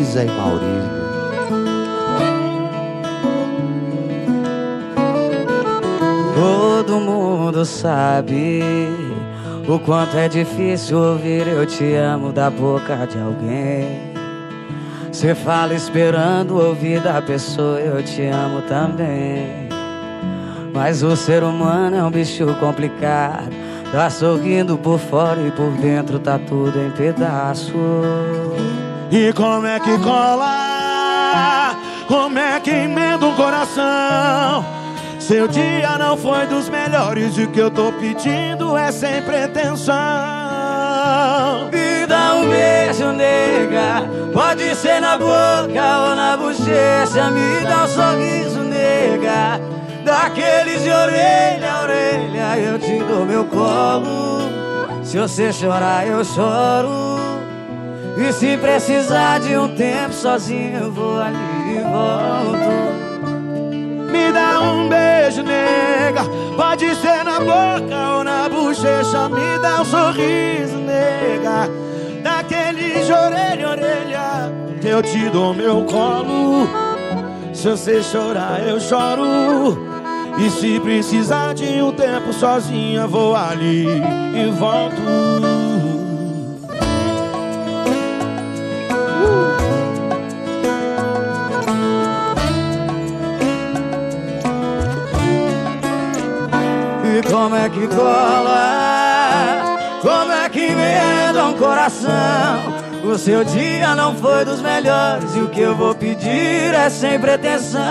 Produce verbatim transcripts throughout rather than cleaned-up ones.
Isa e Maurílio. Todo mundo sabe o quanto é difícil ouvir eu te amo da boca de alguém. Cê fala esperando ouvir da pessoa eu te amo também. Mas o ser humano é um bicho complicado. Tá sorrindo por fora e por dentro tá tudo em pedaço. E como é que cola? Como é que emenda um coração? Seu dia não foi dos melhores e o que eu tô pedindo é sem pretensão. Me dá um beijo, nega, pode ser na boca ou na bochecha. Me dá um sorriso, nega, daqueles de orelha a orelha. Eu te dou meu colo, se você chorar eu choro. E se precisar de um tempo sozinho eu vou ali e volto. Me dá um beijo, nega, pode ser na boca ou na bochecha. Me dá um sorriso, nega, daquele de orelha a orelha. Eu te dou meu colo, se você chorar eu choro. E se precisar de um tempo sozinha vou ali e volto. E como é que cola? Como é que emenda um coração? O seu dia não foi dos melhores e o que eu vou pedir é sem pretensão.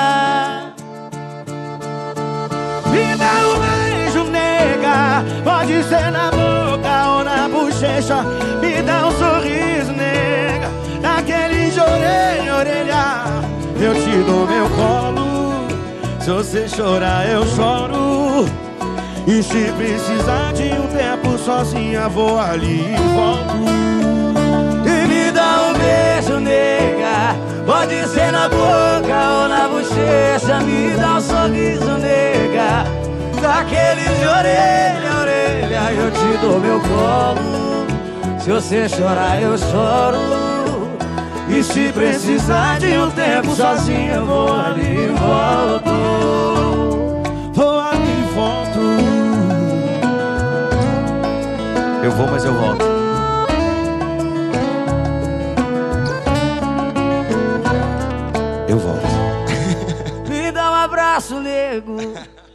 Me dá um beijo, nega, pode ser na boca ou na bochecha. Me dá um sorriso, nega, daquele de orelha a orelha. Eu te dou meu colo, se você chorar eu choro. E se precisar de um tempo sozinha vou ali e volto. E me dá um beijo, nega, pode ser na boca ou na bochecha. Me dá um sorriso, nega, daqueles de orelha a orelha. Eu te dou meu colo, se você chorar eu choro. E se precisar de um tempo sozinho eu vou ali e volto. Vou ali e volto. Eu vou, mas eu volto.